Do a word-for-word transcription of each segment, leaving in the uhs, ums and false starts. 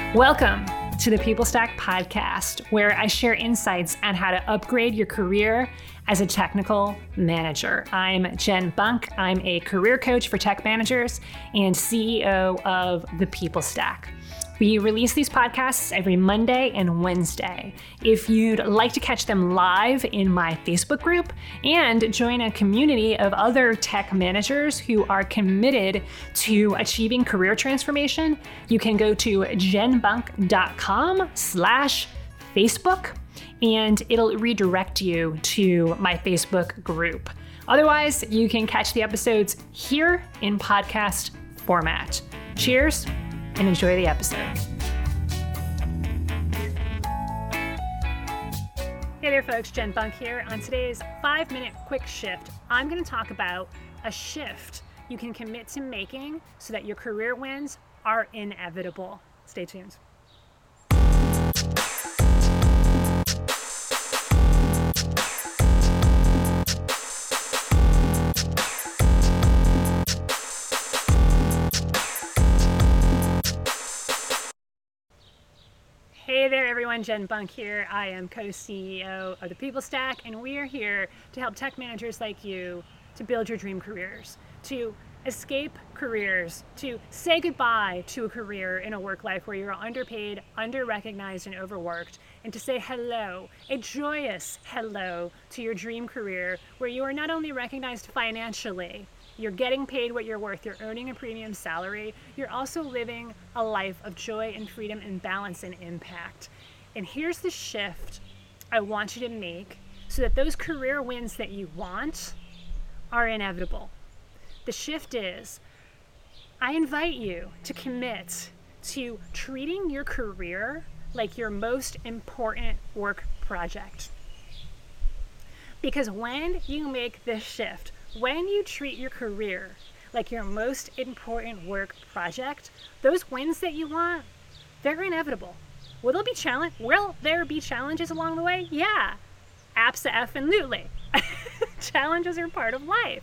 Welcome to the People Stack podcast, where I share insights on how to upgrade your career as a technical manager. I'm Jen Bunk. I'm a career coach for tech managers and C E O of the People Stack. We release these podcasts every Monday and Wednesday. If you'd like to catch them live in my Facebook group and join a community of other tech managers who are committed to achieving career transformation, you can go to jenbunk.com slash Facebook and it'll redirect you to my Facebook group. Otherwise, you can catch the episodes here in podcast format. Cheers and enjoy the episode. Hey there folks, Jen Bunk here. On today's five minute quick shift, I'm going to talk about a shift you can commit to making so that your career wins are inevitable. Stay tuned. Hey there everyone, Jen Bunk here. I am co-C E O of the People Stack, and we are here to help tech managers like you to build your dream careers, to escape careers, to say goodbye to a career in a work life where you're underpaid, under-recognized, and overworked, and to say hello, a joyous hello to your dream career where you are not only recognized financially, you're getting paid what you're worth, you're earning a premium salary, you're also living a life of joy and freedom and balance and impact. And here's the shift I want you to make so that those career wins that you want are inevitable. The shift is, I invite you to commit to treating your career like your most important work project. Because when you make this shift, when you treat your career like your most important work project, those wins that you want, they're inevitable. Will there be challenge? Will there be challenges along the way? Yeah, abso-effing-lutely. Challenges are part of life.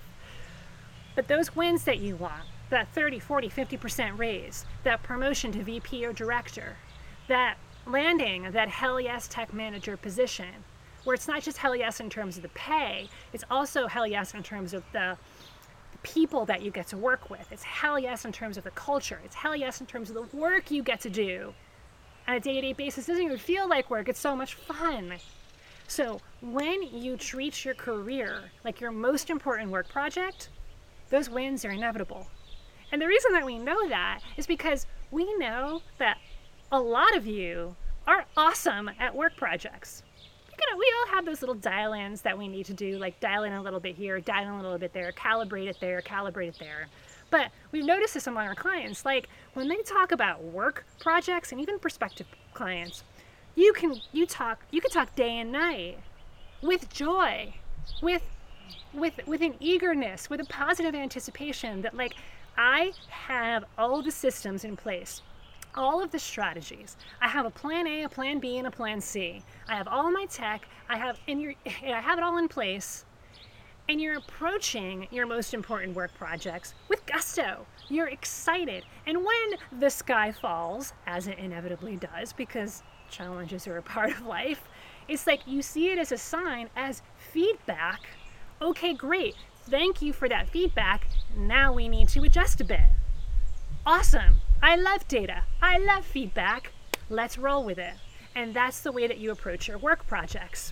But those wins that you want, that thirty, forty, fifty percent raise, that promotion to V P or director, that landing that hell yes tech manager position, where it's not just hell yes in terms of the pay, it's also hell yes in terms of the people that you get to work with. It's hell yes in terms of the culture. It's hell yes in terms of the work you get to do on a day-to-day basis. It doesn't even feel like work. It's so much fun. So when you treat your career like your most important work project, those wins are inevitable. And the reason that we know that is because we know that a lot of you are awesome at work projects. You know, we all have those little dial-ins that we need to do, like dial in a little bit here, dial in a little bit there, calibrate it there, calibrate it there. But we've noticed this among our clients, like when they talk about work projects and even prospective clients, you can you talk you can talk day and night with joy, with with with an eagerness, with a positive anticipation that like I have all the systems in place, all of the strategies. I have a plan A, a plan B, and a plan C. I have all my tech. I have and you're, I have it all in place. And you're approaching your most important work projects with gusto. You're excited. And when the sky falls, as it inevitably does, because challenges are a part of life, it's like you see it as a sign, as feedback. Okay, great. Thank you for that feedback. Now we need to adjust a bit. Awesome. I love data. I love feedback. Let's roll with it. And that's the way that you approach your work projects.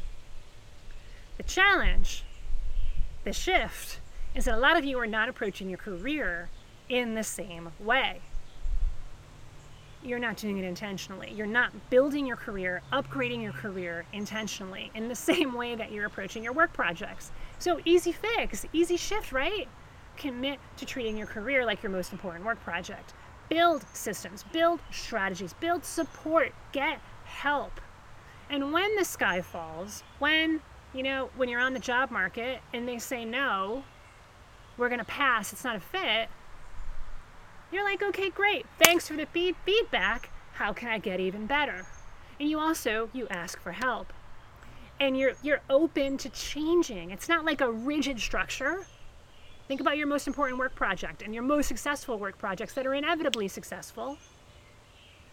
The challenge, the shift, is that a lot of you are not approaching your career in the same way. You're not doing it intentionally. You're not building your career, upgrading your career intentionally in the same way that you're approaching your work projects. So easy fix, easy shift, right? Commit to treating your career like your most important work project. Build systems, build strategies, build support, get help. And when the sky falls, when, you know, when you're on the job market and they say, no, we're going to pass, it's not a fit, you're like, okay, great. Thanks for the feed- feedback. How can I get even better? And you also, you ask for help. And you're you're open to changing. It's not like a rigid structure. Think about your most important work project and your most successful work projects that are inevitably successful.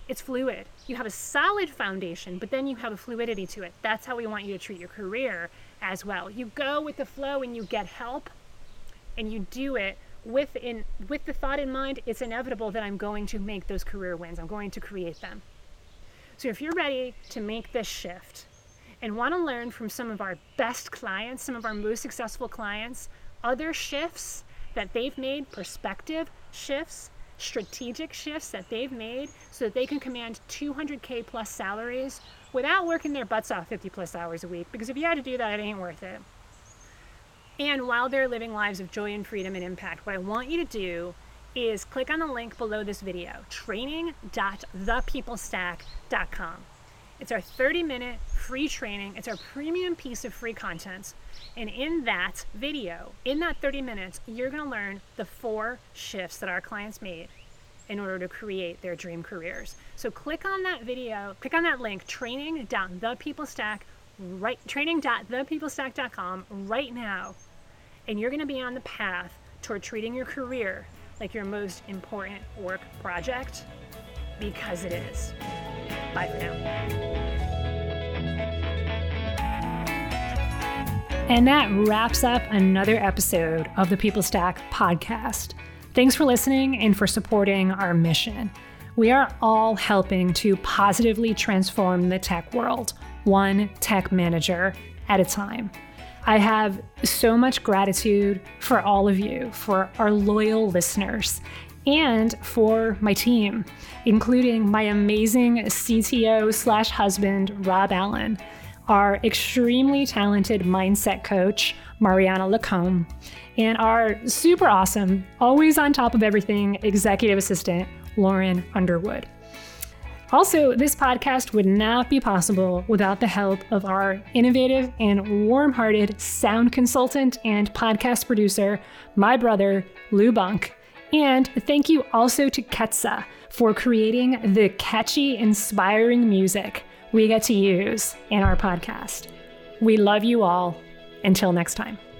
It's fluid. You have a solid foundation, but then you have a fluidity to it. That's how we want you to treat your career as well. You go with the flow and you get help, and you do it with in with the thought in mind, it's inevitable that I'm going to make those career wins. I'm going to create them. So if you're ready to make this shift and want to learn from some of our best clients, some of our most successful clients, other shifts that they've made, perspective shifts, strategic shifts that they've made so that they can command two hundred K plus salaries without working their butts off fifty plus hours a week, because if you had to do that, it ain't worth it. And while they're living lives of joy and freedom and impact, what I want you to do is click on the link below this video, training dot the people stack dot com. It's our thirty minute free training. It's our premium piece of free content. And in that video, in that thirty minutes, you're going to learn the four shifts that our clients made in order to create their dream careers. So click on that video, click on that link, training dot the people stack, right, training dot the people stack dot com right now. And you're going to be on the path toward treating your career like your most important work project, because it is. Bye for now. And that wraps up another episode of the People Stack podcast. Thanks for listening and for supporting our mission. We are all helping to positively transform the tech world, one tech manager at a time. I have so much gratitude for all of you, for our loyal listeners, and for my team, including my amazing C T O slash husband, Rob Allen, our extremely talented mindset coach, Mariana Lacombe, and our super awesome, always on top of everything, executive assistant, Lauren Underwood. Also, this podcast would not be possible without the help of our innovative and warm-hearted sound consultant and podcast producer, my brother, Lou Bunk. And thank you also to Ketsa for creating the catchy, inspiring music we get to use in our podcast. We love you all. Until next time.